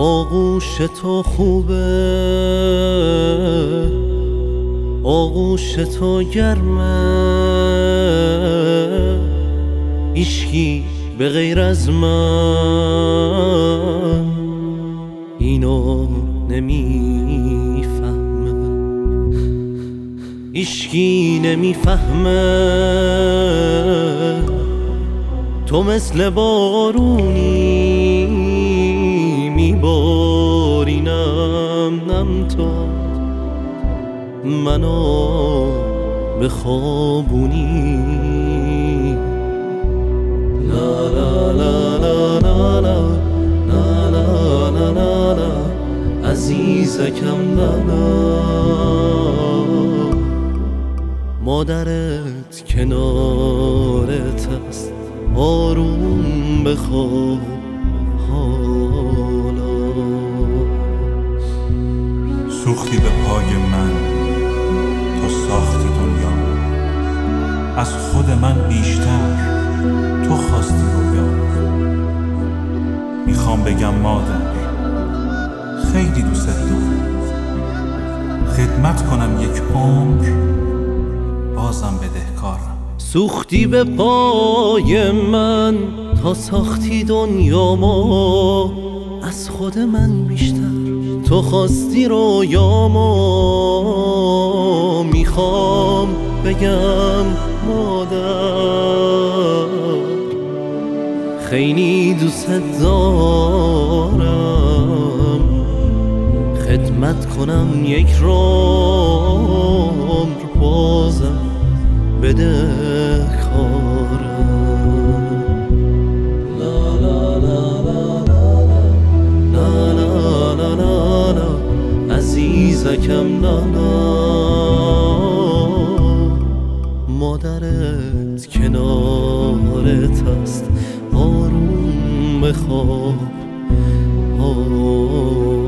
آغوش تو خوبه، آغوش تو گرمه، هیچکی به غیر از من اینو نمیفهمه، هیچکی نمیفهمه. تو مثل بارونی میبارینم، نم تو منو به خوابونی. لا لا لا لا لا لا لا لا لا لا عزیزکم، لا لا. مادرت کنارت هست، آروم بخواب حالا. سوختی به پای من، تو ساختی دنیا، از خود من بیشتر تو خواستی رویا. میخوام بگم مادر خیلی دوست دارم، خدمت کنم یک عمر، بازم بدهکارم. سوختی به پای من تا ساختی دنیامو، از خود من بیشتر تو خواستی رویامو. میخوام بگم مادر خیلی دوست دارم، خدمت کنم یک عمر، بازم بدهکارم. لا لا لا لا لا لا لا لا لا عزیزکم، لا لا. مادرت کنارت هست، آروم بخواب.